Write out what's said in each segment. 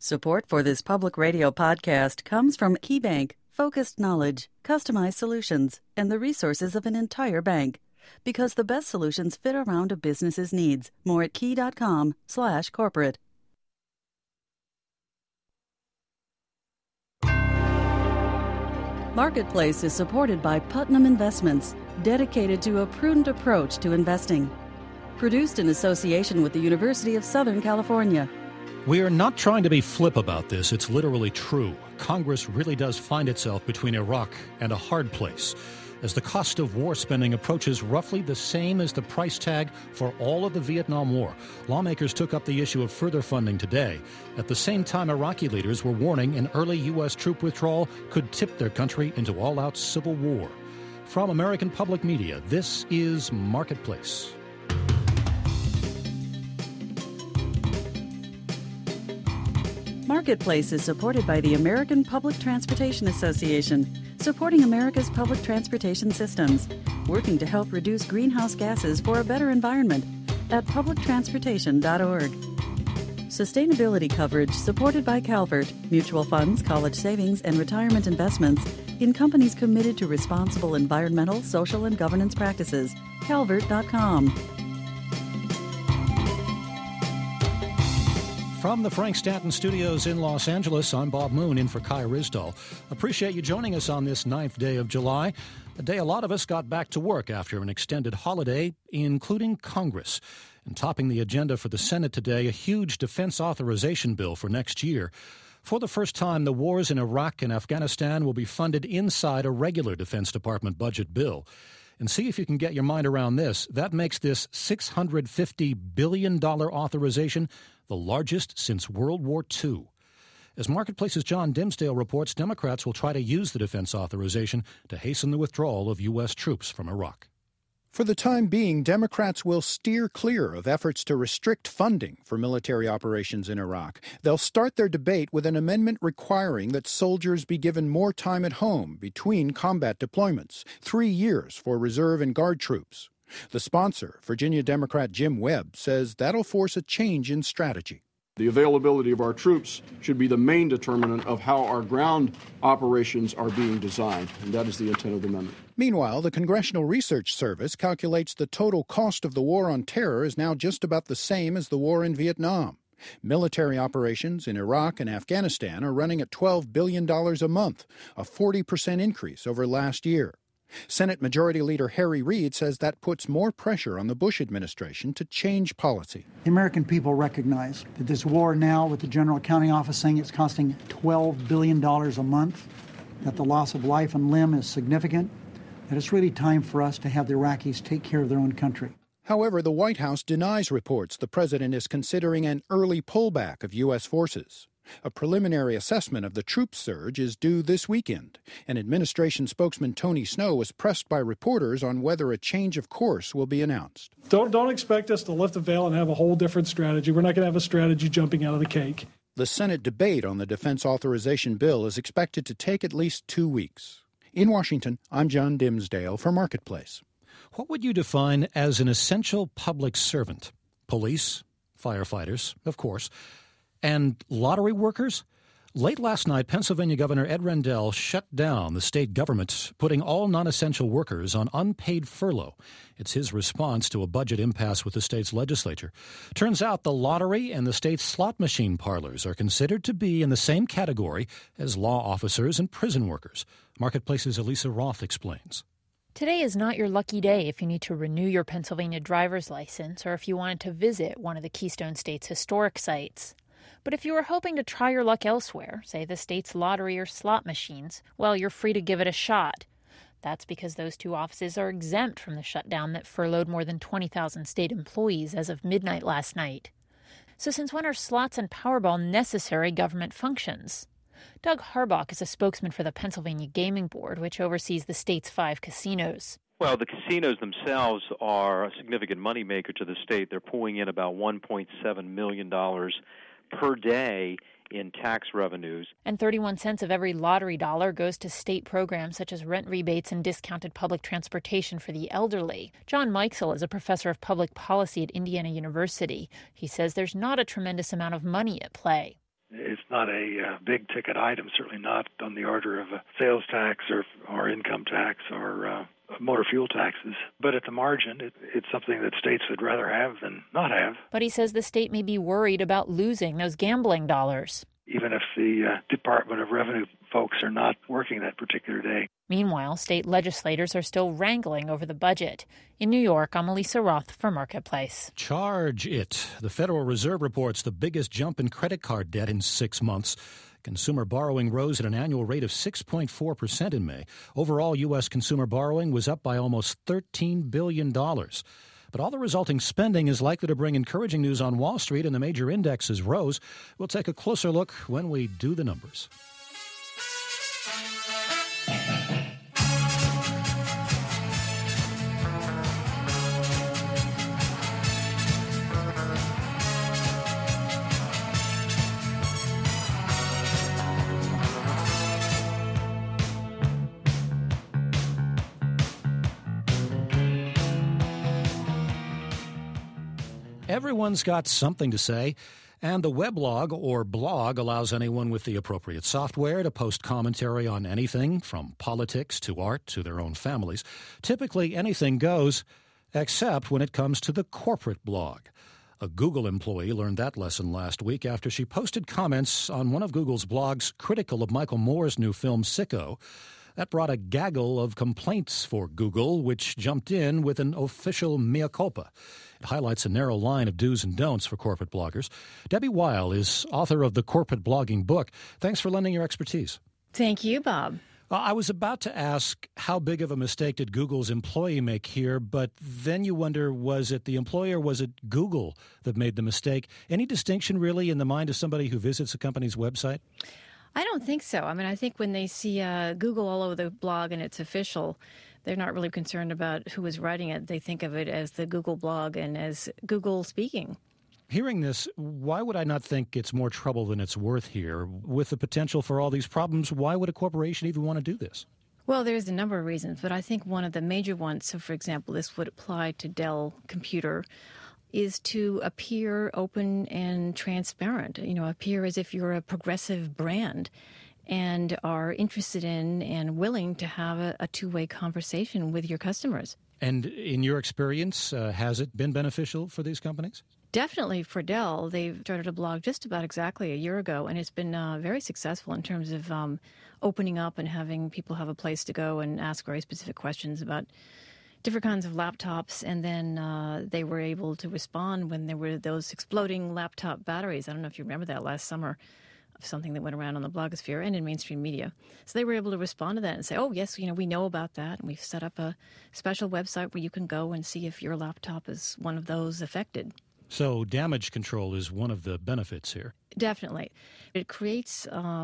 Support for this public radio podcast comes from KeyBank, focused knowledge, customized solutions, and the resources of an entire bank. Because the best solutions fit around a business's needs. More at key.com/corporate. Marketplace is supported by Putnam Investments, dedicated to a prudent approach to investing. Produced in association with the University of Southern California. We are not trying to be flip about this. It's literally true. Congress really does find itself between Iraq and a hard place, as the cost of war spending approaches roughly the same as the price tag for all of the Vietnam War. Lawmakers took up the issue of further funding today. At the same time, Iraqi leaders were warning an early U.S. troop withdrawal could tip their country into all-out civil war. From American Public Media, this is Marketplace. Marketplace is supported by the American Public Transportation Association, supporting America's public transportation systems, working to help reduce greenhouse gases for a better environment at publictransportation.org. Sustainability coverage supported by Calvert, mutual funds, college savings, and retirement investments in companies committed to responsible environmental, social, and governance practices. Calvert.com. From the Frank Stanton Studios in Los Angeles, I'm Bob Moon in for Kai Risdall. Appreciate you joining us on this 9th day of July, a day a lot of us got back to work after an extended holiday, including Congress. And topping the agenda for the Senate today, a huge defense authorization bill for next year. For the first time, the wars in Iraq and Afghanistan will be funded inside a regular Defense Department budget bill. And see if you can get your mind around this. That makes this $650 billion authorization the largest since World War II. As Marketplace's John Dimsdale reports, Democrats will try to use the defense authorization to hasten the withdrawal of U.S. troops from Iraq. For the time being, Democrats will steer clear of efforts to restrict funding for military operations in Iraq. They'll start their debate with an amendment requiring that soldiers be given more time at home between combat deployments, 3 years for reserve and guard troops. The sponsor, Virginia Democrat Jim Webb, says that'll force a change in strategy. The availability of our troops should be the main determinant of how our ground operations are being designed, and that is the intent of the amendment. Meanwhile, the Congressional Research Service calculates the total cost of the war on terror is now just about the same as the war in Vietnam. Military operations in Iraq and Afghanistan are running at $12 billion a month, a 40% increase over last year. Senate Majority Leader Harry Reid says that puts more pressure on the Bush administration to change policy. The American people recognize that this war now, with the General Accounting Office saying it's costing $12 billion a month, that the loss of life and limb is significant, that it's really time for us to have the Iraqis take care of their own country. However, the White House denies reports the president is considering an early pullback of U.S. forces. A preliminary assessment of the troop surge is due this weekend, and administration spokesman Tony Snow was pressed by reporters on whether a change of course will be announced. Don't expect us to lift the veil and have a whole different strategy. We're not going to have a strategy jumping out of the cake. The Senate debate on the defense authorization bill is expected to take at least 2 weeks. In Washington, I'm John Dimsdale for Marketplace. What would you define as an essential public servant? Police, firefighters, of course, and lottery workers? Late last night, Pennsylvania Governor Ed Rendell shut down the state government, putting all non-essential workers on unpaid furlough. It's his response to a budget impasse with the state's legislature. Turns out the lottery and the state's slot machine parlors are considered to be in the same category as law officers and prison workers. Marketplace's Elisa Roth explains. Today is not your lucky day if you need to renew your Pennsylvania driver's license or if you wanted to visit one of the Keystone State's historic sites. But if you were hoping to try your luck elsewhere, say the state's lottery or slot machines, well, you're free to give it a shot. That's because those two offices are exempt from the shutdown that furloughed more than 20,000 state employees as of midnight last night. So since when are slots and Powerball necessary government functions? Doug Harbach is a spokesman for the Pennsylvania Gaming Board, which oversees the state's 5 casinos. Well, the casinos themselves are a significant moneymaker to the state. They're pulling in about $1.7 million per day in tax revenues. And 31 cents of every lottery dollar goes to state programs such as rent rebates and discounted public transportation for the elderly. John Meixel is a professor of public policy at Indiana University. He says there's not a tremendous amount of money at play. It's not a big-ticket item, certainly not on the order of a sales tax or income tax or motor fuel taxes. But at the margin, it's something that states would rather have than not have. But he says the state may be worried about losing those gambling dollars, even if the Department of Revenue folks are not working that particular day. Meanwhile, state legislators are still wrangling over the budget. In New York, I'm Elisa Roth for Marketplace. Charge it. The Federal Reserve reports the biggest jump in credit card debt in 6 months. Consumer borrowing rose at an annual rate of 6.4% in May. Overall, U.S. consumer borrowing was up by almost $13 billion. But all the resulting spending is likely to bring encouraging news on Wall Street, and the major indexes rose. We'll take a closer look when we do the numbers. Everyone's got something to say, and the weblog or blog allows anyone with the appropriate software to post commentary on anything from politics to art to their own families. Typically, anything goes, except when it comes to the corporate blog. A Google employee learned that lesson last week after she posted comments on one of Google's blogs critical of Michael Moore's new film Sicko. That brought a gaggle of complaints for Google, which jumped in with an official mea culpa. It highlights a narrow line of do's and don'ts for corporate bloggers. Debbie Weil is author of the Corporate Blogging book. Thanks for lending your expertise. Thank you, Bob. I was about to ask how big of a mistake did Google's employee make here, but then you wonder, was it the employer, was it Google that made the mistake? Any distinction really in the mind of somebody who visits a company's website? I don't think so. I mean, I think when they see Google all over the blog and it's official, they're not really concerned about who is writing it. They think of it as the Google blog and as Google speaking. Hearing this, why would I not think it's more trouble than it's worth here? With the potential for all these problems, why would a corporation even want to do this? Well, there's a number of reasons, but I think one of the major ones, so for example, this would apply to Dell Computer, is to appear open and transparent, appear as if you're a progressive brand and are interested in and willing to have a two-way conversation with your customers. And in your experience, has it been beneficial for these companies? Definitely for Dell. They started a blog just about exactly a year ago, and it's been very successful in terms of opening up and having people have a place to go and ask very specific questions about different kinds of laptops, and then they were able to respond when there were those exploding laptop batteries. I don't know if you remember that last summer, of something that went around on the blogosphere and in mainstream media. So they were able to respond to that and say, oh, yes, we know about that, and we've set up a special website where you can go and see if your laptop is one of those affected. So damage control is one of the benefits here. Definitely. It creates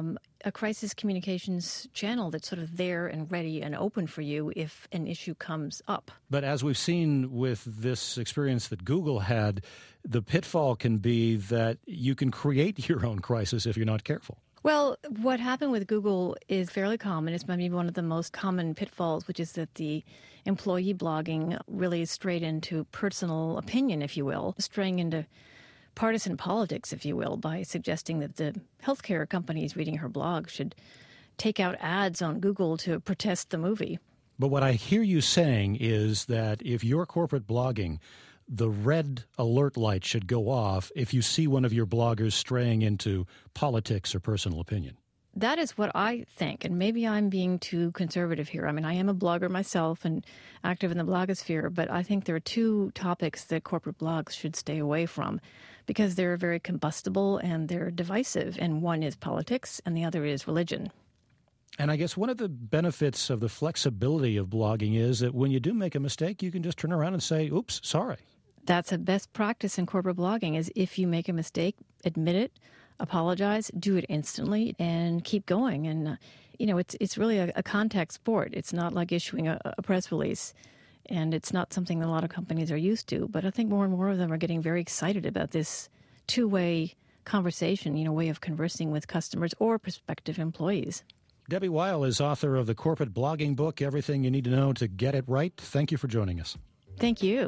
a crisis communications channel that's sort of there and ready and open for you if an issue comes up. But as we've seen with this experience that Google had, the pitfall can be that you can create your own crisis if you're not careful. Well, what happened with Google is fairly common. It's maybe one of the most common pitfalls, which is that the employee blogging really strayed into personal opinion, if you will, straying into partisan politics, if you will, by suggesting that the healthcare companies reading her blog should take out ads on Google to protest the movie. But what I hear you saying is that if you're corporate blogging, the red alert light should go off if you see one of your bloggers straying into politics or personal opinion. That is what I think, and maybe I'm being too conservative here. I mean, I am a blogger myself and active in the blogosphere, but I think there are two topics that corporate blogs should stay away from because they're very combustible and they're divisive, and one is politics and the other is religion. And I guess one of the benefits of the flexibility of blogging is that when you do make a mistake, you can just turn around and say, oops, sorry. That's a best practice in corporate blogging is if you make a mistake, admit it, apologize, do it instantly, and keep going. And, it's really a contact sport. It's not like issuing a press release, and it's not something that a lot of companies are used to. But I think more and more of them are getting very excited about this two-way conversation, way of conversing with customers or prospective employees. Debbie Weil is author of the Corporate Blogging book, Everything You Need to Know to Get It Right. Thank you for joining us. Thank you.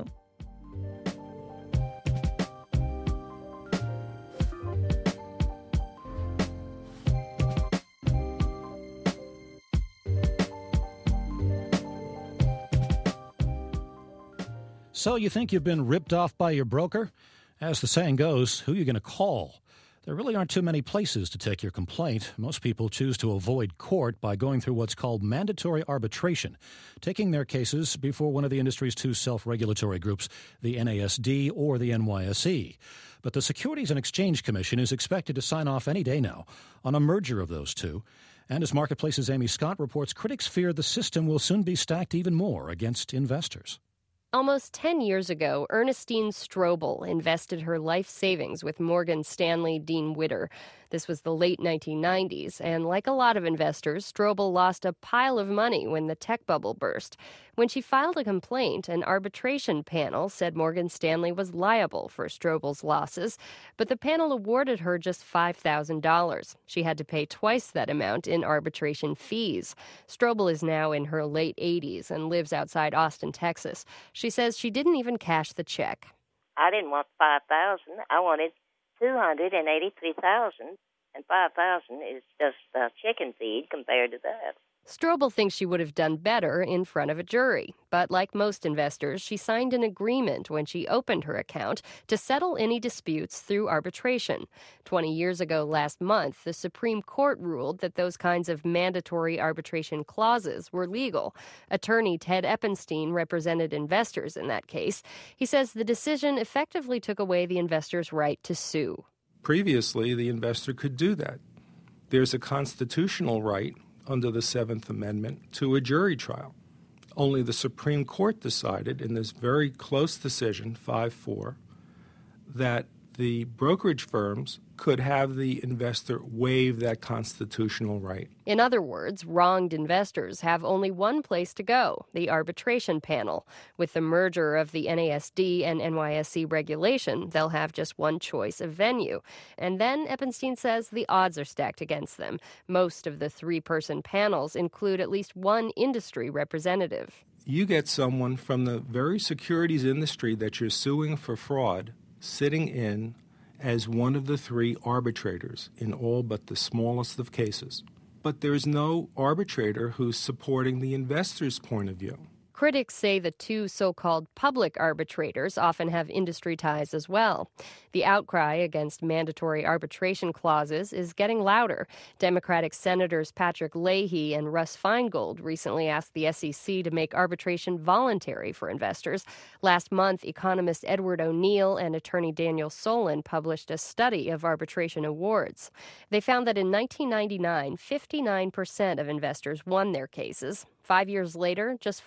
So you think you've been ripped off by your broker? As the saying goes, who are you going to call? There really aren't too many places to take your complaint. Most people choose to avoid court by going through what's called mandatory arbitration, taking their cases before one of the industry's two self-regulatory groups, the NASD or the NYSE. But the Securities and Exchange Commission is expected to sign off any day now on a merger of those two. And as Marketplace's Amy Scott reports, critics fear the system will soon be stacked even more against investors. Almost 10 years ago, Ernestine Strobel invested her life savings with Morgan Stanley Dean Witter. This was the late 1990s, and like a lot of investors, Strobel lost a pile of money when the tech bubble burst. When she filed a complaint, an arbitration panel said Morgan Stanley was liable for Strobel's losses, but the panel awarded her just $5,000. She had to pay twice that amount in arbitration fees. Strobel is now in her late 80s and lives outside Austin, Texas. She says she didn't even cash the check. I didn't want $5,000. I wanted $283,000, and $5,000 is just chicken feed compared to that. Strobel thinks she would have done better in front of a jury. But like most investors, she signed an agreement when she opened her account to settle any disputes through arbitration. 20 years ago last month, the Supreme Court ruled that those kinds of mandatory arbitration clauses were legal. Attorney Ted Eppenstein represented investors in that case. He says the decision effectively took away the investor's right to sue. Previously, the investor could do that. There's a constitutional right under the Seventh Amendment to a jury trial. Only the Supreme Court decided in this very close decision, 5-4, that the brokerage firms could have the investor waive that constitutional right. In other words, wronged investors have only one place to go, the arbitration panel. With the merger of the NASD and NYSE regulation, they'll have just one choice of venue. And then, Eppenstein says, the odds are stacked against them. Most of the three-person panels include at least one industry representative. You get someone from the very securities industry that you're suing for fraud sitting in as one of the three arbitrators in all but the smallest of cases. But there's no arbitrator who's supporting the investor's point of view. Critics say the two so-called public arbitrators often have industry ties as well. The outcry against mandatory arbitration clauses is getting louder. Democratic Senators Patrick Leahy and Russ Feingold recently asked the SEC to make arbitration voluntary for investors. Last month, economist Edward O'Neill and attorney Daniel Solon published a study of arbitration awards. They found that in 1999, 59% of investors won their cases. 5 years later, just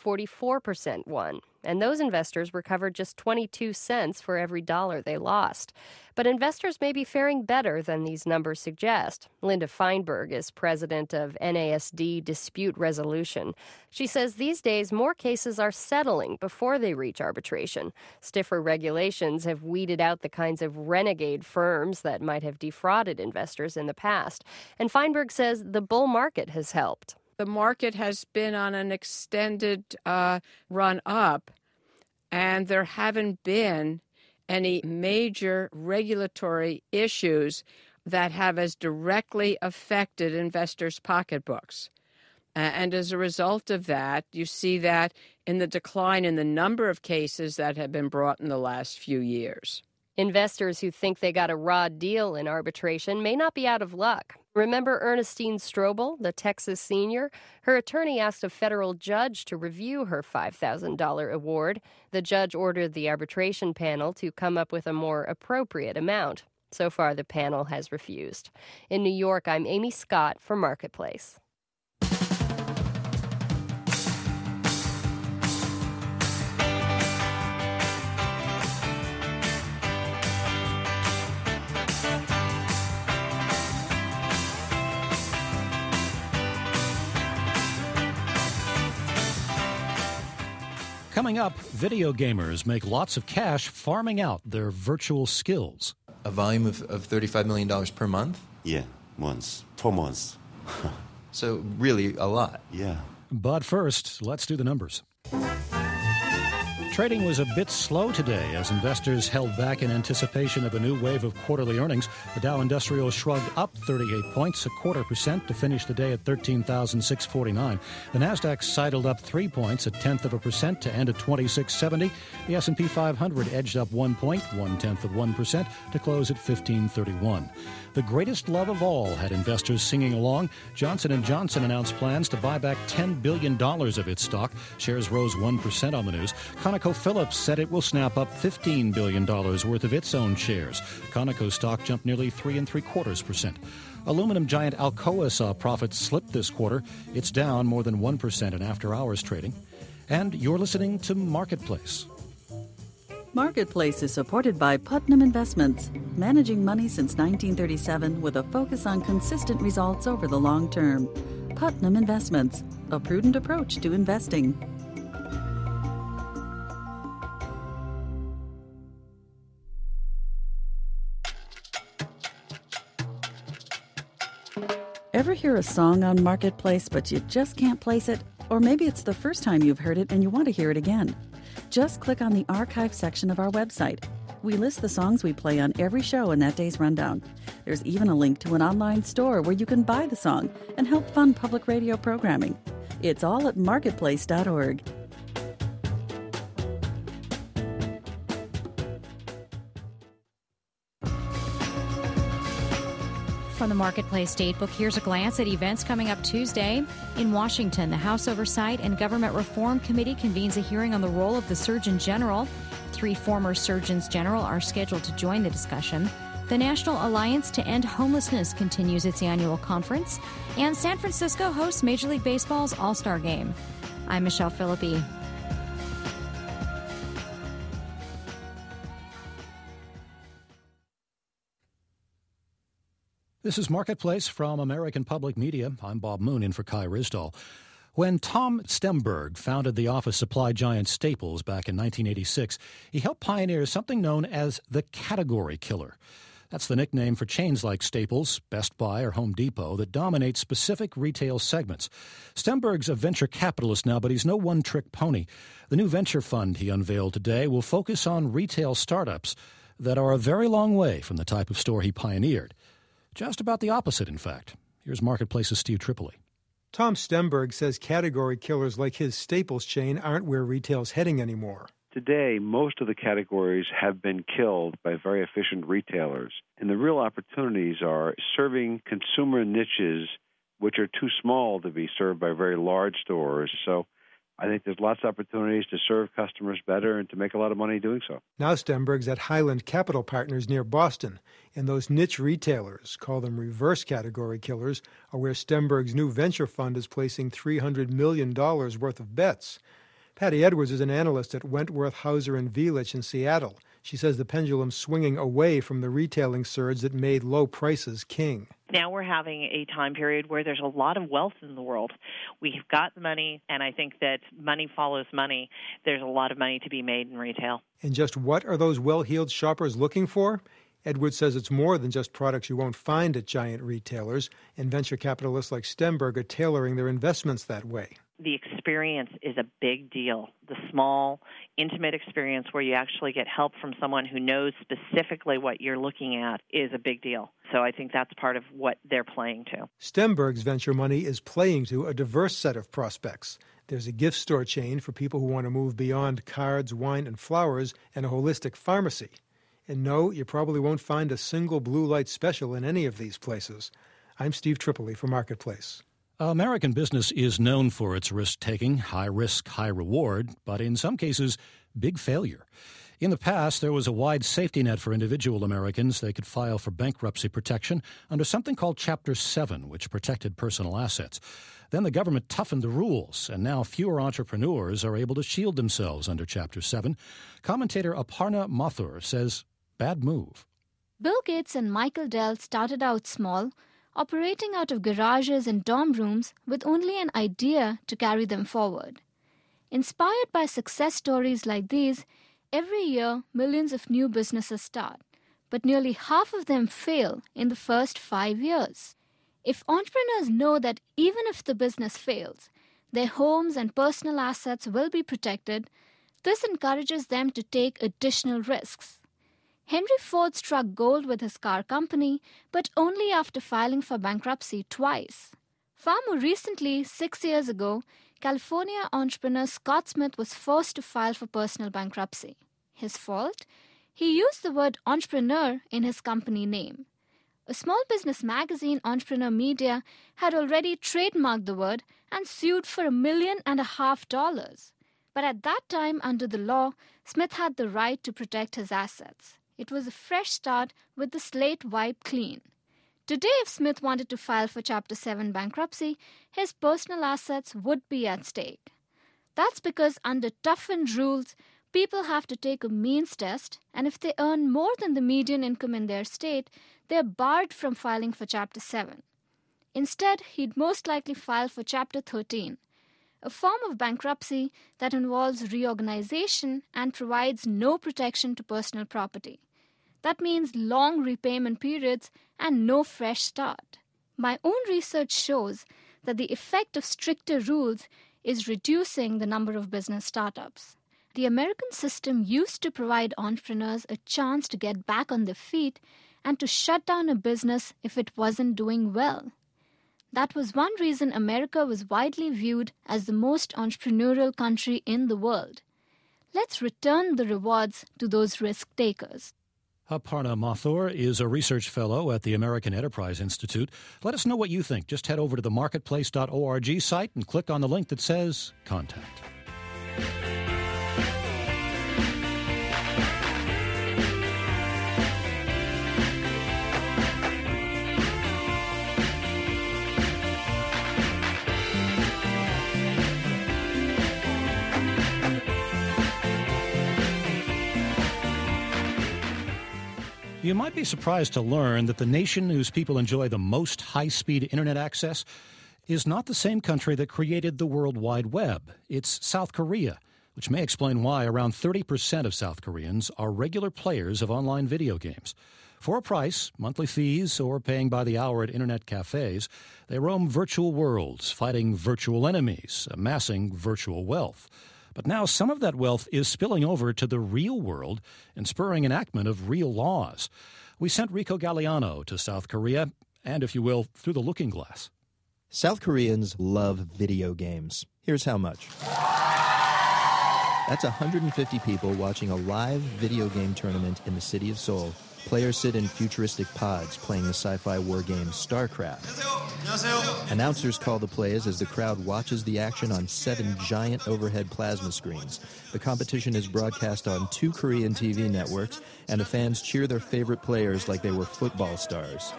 44% won, and those investors recovered just 22 cents for every dollar they lost. But investors may be faring better than these numbers suggest. Linda Feinberg is president of NASD Dispute Resolution. She says these days more cases are settling before they reach arbitration. Stiffer regulations have weeded out the kinds of renegade firms that might have defrauded investors in the past. And Feinberg says the bull market has helped. The market has been on an extended run up, and there haven't been any major regulatory issues that have as directly affected investors' pocketbooks. And as a result of that, you see that in the decline in the number of cases that have been brought in the last few years. Investors who think they got a raw deal in arbitration may not be out of luck. Remember Ernestine Strobel, the Texas senior? Her attorney asked a federal judge to review her $5,000 award. The judge ordered the arbitration panel to come up with a more appropriate amount. So far, the panel has refused. In New York, I'm Amy Scott for Marketplace. Coming up, video gamers make lots of cash farming out their virtual skills. A volume of $35 million per month? Yeah, months. 4 months. So really a lot. Yeah. But first, let's do the numbers. Trading was a bit slow today as investors held back in anticipation of a new wave of quarterly earnings. The Dow Industrial shrugged up 38 points, 0.25% to finish the day at 13,649. The Nasdaq sidled up 3 points, 0.1% to end at 2670. The S&P 500 edged up 1 point, 0.1% to close at 1531. The greatest love of all had investors singing along. Johnson & Johnson announced plans to buy back $10 billion of its stock. Shares rose 1% on the news. ConocoPhillips said it will snap up $15 billion worth of its own shares. Conoco stock jumped nearly 3.75%. Aluminum giant Alcoa saw profits slip this quarter. It's down more than 1% in after-hours trading. And you're listening to Marketplace. Marketplace is supported by Putnam Investments, managing money since 1937 with a focus on consistent results over the long term. Putnam Investments, a prudent approach to investing. Ever hear a song on Marketplace but you just can't place it? Or maybe it's the first time you've heard it and you want to hear it again. Just click on the archive section of our website. We list the songs we play on every show in that day's rundown. There's even a link to an online store where you can buy the song and help fund public radio programming. It's all at marketplace.org. From the Marketplace Datebook, here's a glance at events coming up Tuesday. In Washington, the House Oversight and Government Reform Committee convenes a hearing on the role of the Surgeon General. 3 former Surgeons General are scheduled to join the discussion. The National Alliance to End Homelessness continues its annual conference. And San Francisco hosts Major League Baseball's All-Star Game. I'm Michelle Philippi. This is Marketplace from American Public Media. I'm Bob Moon in for Kai Ryssdal. When Tom Stemberg founded the office supply giant Staples back in 1986, he helped pioneer something known as the category killer. That's the nickname for chains like Staples, Best Buy, or Home Depot that dominate specific retail segments. Stemberg's a venture capitalist now, but he's no one-trick pony. The new venture fund he unveiled today will focus on retail startups that are a very long way from the type of store he pioneered. Just about the opposite, in fact. Here's Marketplace's Steve Tripoli. Tom Stemberg says category killers like his Staples chain aren't where retail's heading anymore. Today, most of the categories have been killed by very efficient retailers. And the real opportunities are serving consumer niches which are too small to be served by very large stores. So I think there's lots of opportunities to serve customers better and to make a lot of money doing so. Now Stemberg's at Highland Capital Partners near Boston, and those niche retailers, call them reverse category killers, are where Stemberg's new venture fund is placing $300 million worth of bets. Patty Edwards is an analyst at Wentworth, Hauser & Vilich in Seattle. She says the pendulum's swinging away from the retailing surge that made low prices king. Now we're having a time period where there's a lot of wealth in the world. We've got the money, and I think that money follows money. There's a lot of money to be made in retail. And just what are those well-heeled shoppers looking for? Edwards says it's more than just products you won't find at giant retailers, and venture capitalists like Stemberg are tailoring their investments that way. The experience is a big deal. The small, intimate experience where you actually get help from someone who knows specifically what you're looking at is a big deal. So I think that's part of what they're playing to. Stemberg's venture money is playing to a diverse set of prospects. There's a gift store chain for people who want to move beyond cards, wine, and flowers, and a holistic pharmacy. And no, you probably won't find a single blue light special in any of these places. I'm Steve Tripoli for Marketplace. American business is known for its risk-taking, high risk, high reward, but in some cases, big failure. In the past, there was a wide safety net for individual Americans. They could file for bankruptcy protection under something called Chapter 7, which protected personal assets. Then the government toughened the rules, and now fewer entrepreneurs are able to shield themselves under Chapter 7. Commentator Aparna Mathur says, bad move. Bill Gates and Michael Dell started out small, operating out of garages and dorm rooms with only an idea to carry them forward. Inspired by success stories like these, every year millions of new businesses start, but nearly half of them fail in the first 5 years. If entrepreneurs know that even if the business fails, their homes and personal assets will be protected, this encourages them to take additional risks. Henry Ford struck gold with his car company, but only after filing for bankruptcy twice. Far more recently, 6 years ago, California entrepreneur Scott Smith was forced to file for personal bankruptcy. His fault? He used the word entrepreneur in his company name. A small business magazine, Entrepreneur Media, had already trademarked the word and sued for $1.5 million. But at that time, under the law, Smith had the right to protect his assets. It was a fresh start with the slate wiped clean. Today, if Smith wanted to file for Chapter 7 bankruptcy, his personal assets would be at stake. That's because under toughened rules, people have to take a means test, and if they earn more than the median income in their state, they're barred from filing for Chapter 7. Instead, he'd most likely file for Chapter 13, a form of bankruptcy that involves reorganization and provides no protection to personal property. That means long repayment periods and no fresh start. My own research shows that the effect of stricter rules is reducing the number of business startups. The American system used to provide entrepreneurs a chance to get back on their feet and to shut down a business if it wasn't doing well. That was one reason America was widely viewed as the most entrepreneurial country in the world. Let's return the rewards to those risk takers. Aparna Mathur is a research fellow at the American Enterprise Institute. Let us know what you think. Just head over to the marketplace.org site and click on the link that says Contact. You might be surprised to learn that the nation whose people enjoy the most high-speed internet access is not the same country that created the World Wide Web. It's South Korea, which may explain why around 30% of South Koreans are regular players of online video games. For a price, monthly fees, or paying by the hour at internet cafes, they roam virtual worlds, fighting virtual enemies, amassing virtual wealth. But now some of that wealth is spilling over to the real world and spurring enactment of real laws. We sent Rico Galliano to South Korea, and, if you will, through the looking glass. South Koreans love video games. Here's how much. That's 150 people watching a live video game tournament in the city of Seoul. Players sit in futuristic pods playing the sci-fi war game StarCraft. Announcers call the plays as the crowd watches the action on 7 giant overhead plasma screens. The competition is broadcast on 2 Korean TV networks, and the fans cheer their favorite players like they were football stars.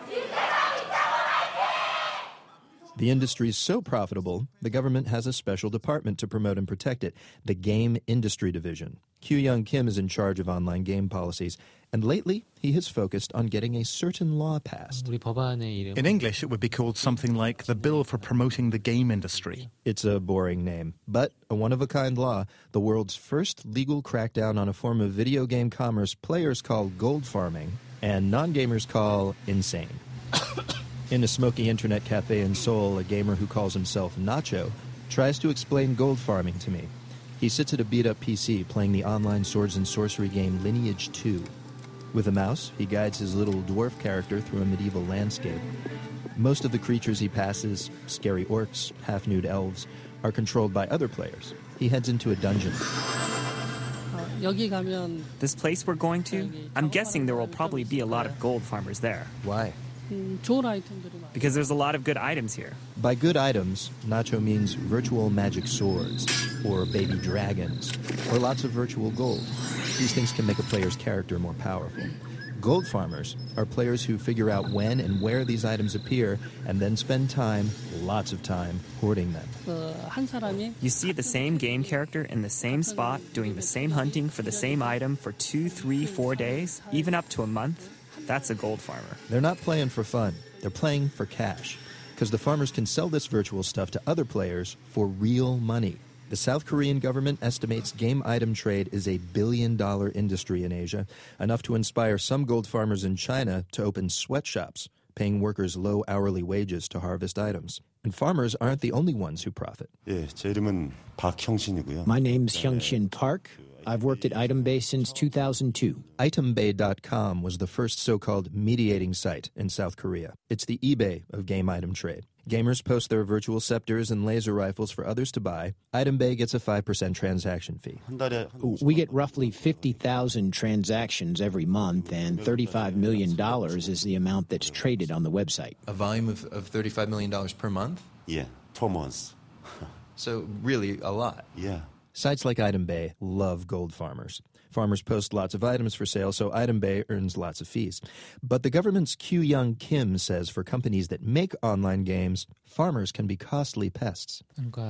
The industry is so profitable, the government has a special department to promote and protect it, the Game Industry Division. Kyu-Young Kim is in charge of online game policies, and lately he has focused on getting a certain law passed. In English, it would be called something like the Bill for Promoting the Game Industry. It's a boring name, but a one-of-a-kind law, the world's first legal crackdown on a form of video game commerce players call gold farming and non-gamers call insane. In a smoky internet cafe in Seoul, a gamer who calls himself Nacho tries to explain gold farming to me. He sits at a beat-up PC playing the online swords and sorcery game Lineage 2. With a mouse, he guides his little dwarf character through a medieval landscape. Most of the creatures he passes, scary orcs, half-nude elves, are controlled by other players. He heads into a dungeon. This place we're going to, I'm guessing there will probably be a lot of gold farmers there. Why? Because there's a lot of good items here. By good items, Nacho means virtual magic swords, or baby dragons, or lots of virtual gold. These things can make a player's character more powerful. Gold farmers are players who figure out when and where these items appear and then spend time, lots of time, hoarding them. You see the same game character in the same spot doing the same hunting for the same item for 2, 3, 4 days, even up to a month. That's a gold farmer. They're not playing for fun. They're playing for cash, because the farmers can sell this virtual stuff to other players for real money. The South Korean government estimates game item trade is a billion-dollar industry in Asia, enough to inspire some gold farmers in China to open sweatshops, paying workers low hourly wages to harvest items. And farmers aren't the only ones who profit. 예, 제 이름은 박형신이고요. My name's Hyung-Shin Park. I've worked at ItemBay since 2002. ItemBay.com was the first so-called mediating site in South Korea. It's the eBay of game item trade. Gamers post their virtual scepters and laser rifles for others to buy. ItemBay gets a 5% transaction fee. We get roughly 50,000 transactions every month, and $35 million is the amount that's traded on the website. A volume of $35 million per month? Yeah, per month. So really a lot. Yeah. Sites like ItemBay love gold farmers. Farmers post lots of items for sale, so ItemBay earns lots of fees. But the government's Kyu-Young Kim says for companies that make online games, farmers can be costly pests.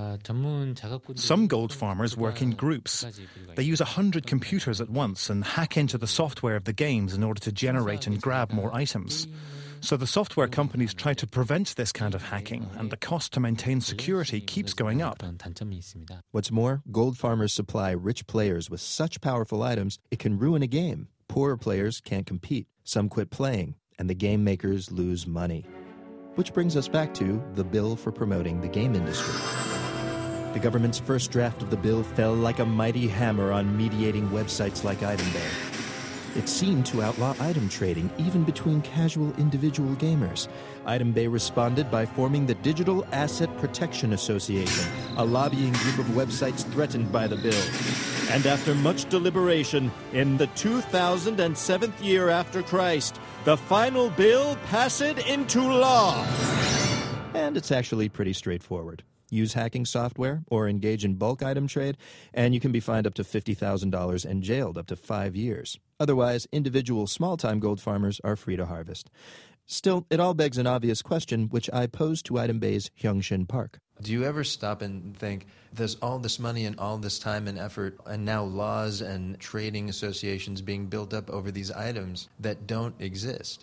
Some gold farmers work in groups. They use 100 computers at once and hack into the software of the games in order to generate and grab more items. So the software companies try to prevent this kind of hacking, and the cost to maintain security keeps going up. What's more, gold farmers supply rich players with such powerful items, it can ruin a game. Poorer players can't compete. Some quit playing, and the game makers lose money. Which brings us back to the bill for promoting the game industry. The government's first draft of the bill fell like a mighty hammer on mediating websites like ItemBay. It seemed to outlaw item trading even between casual individual gamers. ItemBay responded by forming the Digital Asset Protection Association, a lobbying group of websites threatened by the bill. And after much deliberation, in the 2007th year after Christ, the final bill passed into law. And it's actually pretty straightforward. Use hacking software or engage in bulk item trade, and you can be fined up to $50,000 and jailed up to 5 years. Otherwise, individual small-time gold farmers are free to harvest. Still, it all begs an obvious question, which I posed to ItemBay's Hyungshin Park. Do you ever stop and think, there's all this money and all this time and effort, and now laws and trading associations being built up over these items that don't exist?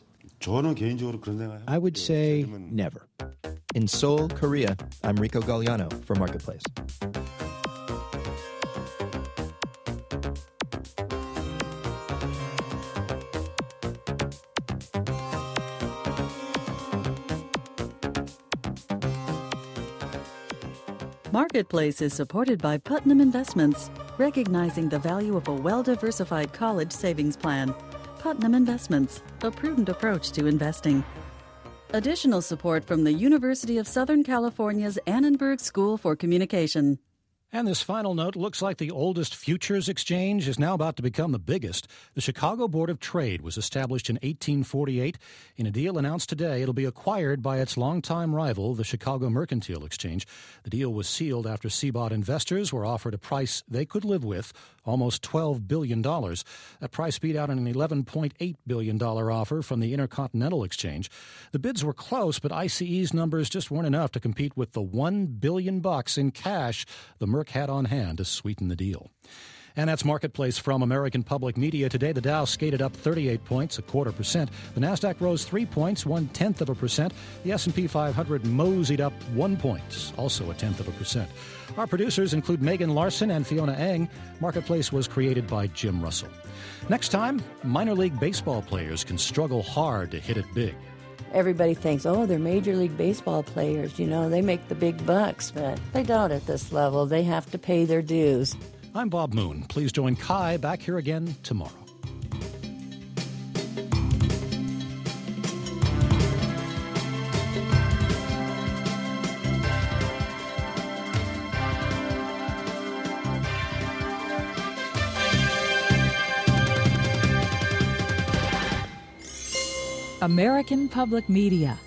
I would say never. In Seoul, Korea, I'm Rico Galliano for Marketplace. Marketplace is supported by Putnam Investments, recognizing the value of a well-diversified college savings plan. Putnam Investments, a prudent approach to investing. Additional support from the University of Southern California's Annenberg School for Communication. And this final note looks like the oldest futures exchange is now about to become the biggest. The Chicago Board of Trade was established in 1848. In a deal announced today, it'll be acquired by its longtime rival, the Chicago Mercantile Exchange. The deal was sealed after CBOT investors were offered a price they could live with, almost $12 billion. That price beat out an $11.8 billion offer from the Intercontinental Exchange. The bids were close, but ICE's numbers just weren't enough to compete with the $1 billion in cash the Merc had on hand to sweeten the deal. And that's Marketplace from American Public Media. Today, the Dow skated up 38 points, 0.25%. The Nasdaq rose 3 points, 0.1%. The S&P 500 moseyed up 1 point, also 0.1%. Our producers include Megan Larson and Fiona Eng. Marketplace was created by Jim Russell. Next time, minor league baseball players can struggle hard to hit it big. Everybody thinks, oh, they're Major League Baseball players. You know, they make the big bucks, but they don't at this level. They have to pay their dues. I'm Bob Moon. Please join Kai back here again tomorrow. American Public Media.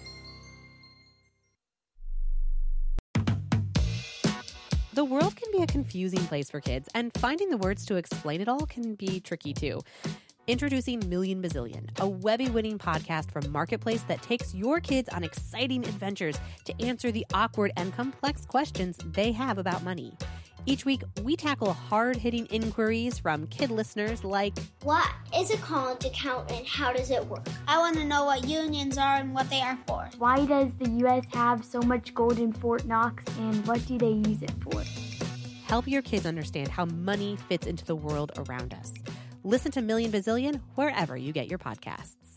The world can be a confusing place for kids, and finding the words to explain it all can be tricky too. Introducing Million Bazillion, a Webby-winning podcast from Marketplace that takes your kids on exciting adventures to answer the awkward and complex questions they have about money. Each week, we tackle hard-hitting inquiries from kid listeners like, what is a college account and how does it work? I want to know what unions are and what they are for. Why does the U.S. have so much gold in Fort Knox and what do they use it for? Help your kids understand how money fits into the world around us. Listen to Million Bazillion wherever you get your podcasts.